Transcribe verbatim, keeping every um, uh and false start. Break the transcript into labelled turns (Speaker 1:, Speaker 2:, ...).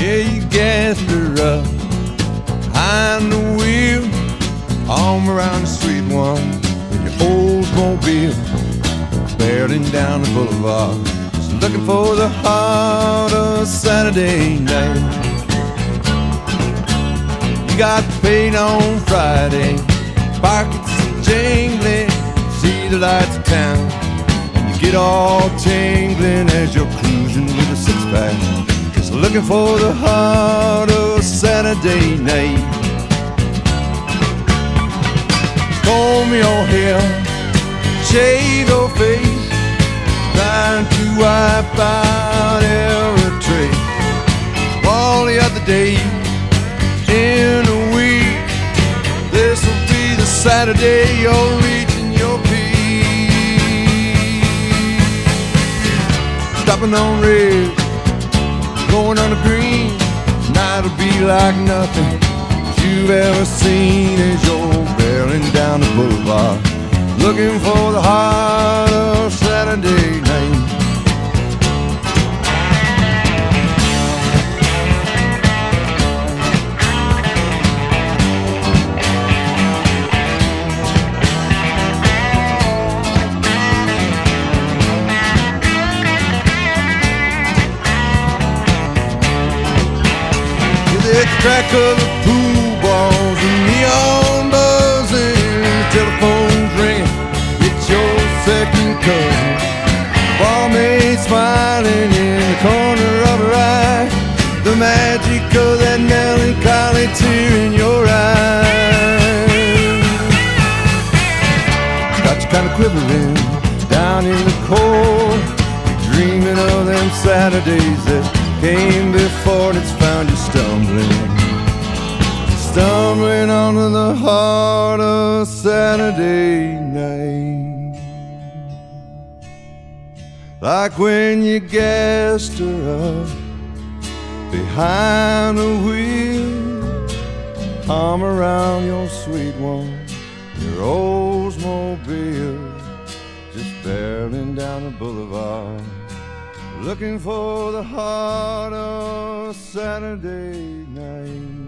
Speaker 1: Yeah, you gassed her up behind the wheel, arm around the sweet one in your Oldsmobile, barreling down the boulevard, just looking for the heart of Saturday night. You got paid on Friday, pockets jingling, see the lights of town, and you get all tingling as you're cruising with a six-pack, just looking for the heart of Saturday night. Comb your hair, shave your face, trying to wipe out every trace of all the other days in a week. This'll be the Saturday you're reaching your peak. Stopping on red, going on the green, night'll be like nothing you've ever seen as you're barreling down the boulevard, looking for the heart of Saturday night. It's the crack of the pool balls and neon buzzing, the telephone's ringing, it's your second cousin. Barmaid smiling in the corner of her eye, the magic of that melancholy tear in your eye. Got you kind of quivering down in the cold, dreaming of them Saturdays that came before and it's found you stumbling, stumbling onto the heart of Saturday night. Like when you gassed her up behind the wheel, arm around your sweet one, your Oldsmobile, just barreling down the boulevard, looking for the heart of Saturday night.